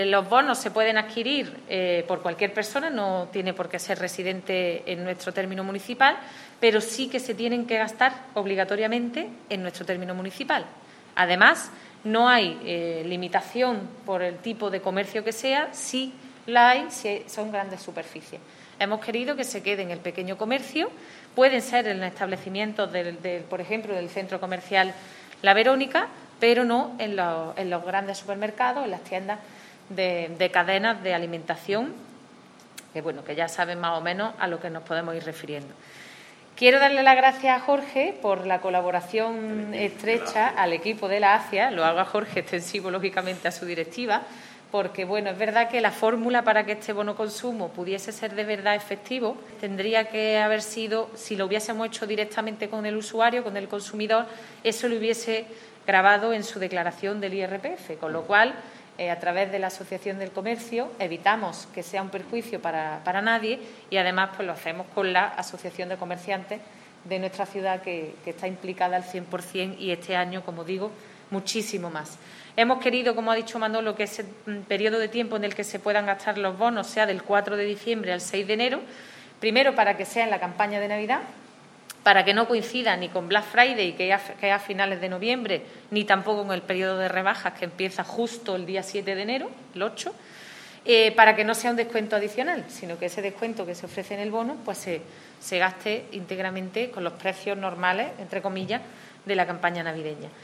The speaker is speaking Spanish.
Los bonos se pueden adquirir por cualquier persona, no tiene por qué ser residente en nuestro término municipal, pero sí que se tienen que gastar obligatoriamente en nuestro término municipal. Además, no hay limitación por el tipo de comercio que sea, sí la hay si son grandes superficies. Hemos querido que se quede en el pequeño comercio, pueden ser en establecimientos, por ejemplo, del centro comercial La Verónica, pero no en los grandes supermercados, en las tiendas de cadenas de alimentación, que ya saben más o menos a lo que nos podemos ir refiriendo. Quiero darle las gracias a Jorge por la colaboración estrecha al equipo de la ACIA, lo hago a Jorge extensivo, lógicamente, a su directiva, porque, es verdad que la fórmula para que este bono consumo pudiese ser de verdad efectivo tendría que haber sido, si lo hubiésemos hecho directamente con el usuario, con el consumidor, eso lo hubiese grabado en su declaración del IRPF, con lo cual, a través de la Asociación del Comercio, evitamos que sea un perjuicio para nadie y, además, lo hacemos con la Asociación de Comerciantes de nuestra ciudad, que está implicada al 100% y este año, como digo, muchísimo más. Hemos querido, como ha dicho Manolo, que ese periodo de tiempo en el que se puedan gastar los bonos sea del 4 de diciembre al 6 de enero, primero para que sea en la campaña de Navidad, para que no coincida ni con Black Friday, que es a finales de noviembre, ni tampoco con el periodo de rebajas, que empieza justo el día 7 de enero, el 8, para que no sea un descuento adicional, sino que ese descuento que se ofrece en el bono se gaste íntegramente con los precios normales, entre comillas, de la campaña navideña.